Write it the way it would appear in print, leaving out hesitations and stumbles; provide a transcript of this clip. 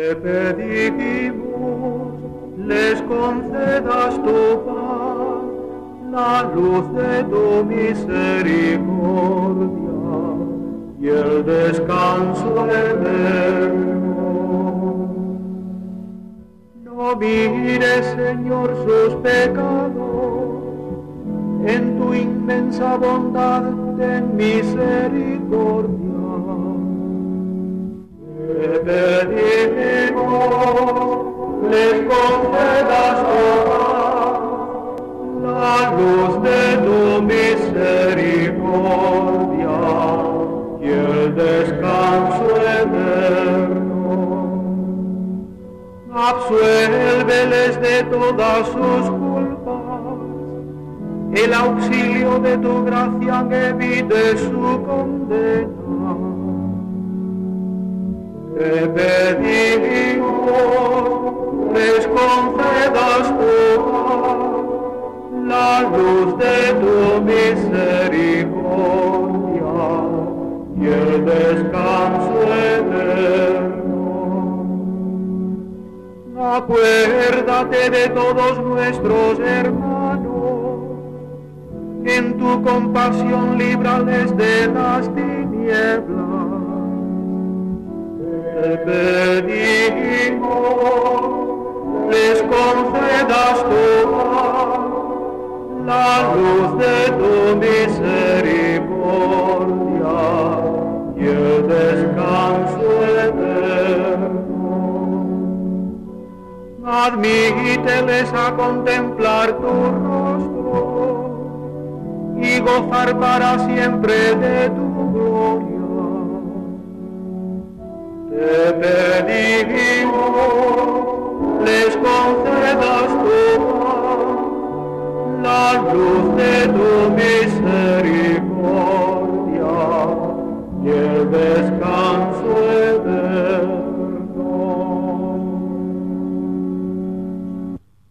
Te pedimos, les concedas tu paz, la luz de tu misericordia y el descanso eterno. No mires, Señor, sus pecados, en tu inmensa bondad ten misericordia. Te pedimos, les concedas tu paz, la luz de tu misericordia y el descanso eterno. Absuélveles de todas sus culpas, el auxilio de tu gracia evite su condena. Te pedimos, les concedas tu paz, la luz de tu misericordia y el descanso eterno. Acuérdate de todos nuestros hermanos, en tu compasión líbrales de las tinieblas. Te pedimos, les concedas tu paz, la luz de tu misericordia y el descanso eterno. Admíteles a contemplar tu rostro y gozar para siempre de tu gloria. Te pedimos, les concedas tu paz, la luz de tu misericordia y el descanso